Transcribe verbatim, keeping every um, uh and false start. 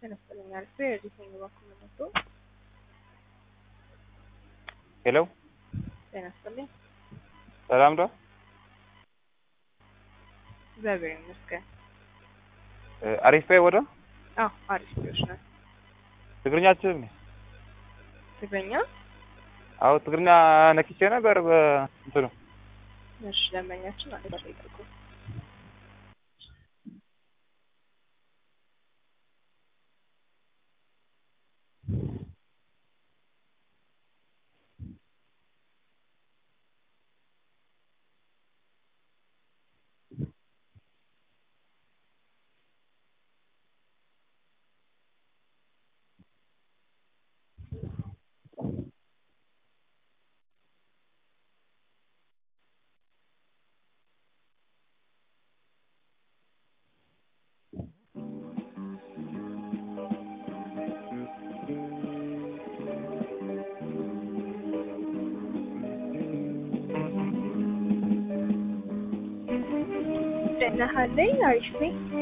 ተነስተኛል ፍሬዲንግ ባኩመንቶ ሄሎ ተነስተልኝ ሰላም ነው እግዚአብሔር ይመስገን አሪፍ ነው ወደ አዎ አሪፍ ነው ትግርኛችን ትግርኛ አዎ ትግርኛ ነክቼ ነበር እንትኑ እሺ ለማኛችን አለ ይጠቁ نحلي عايشني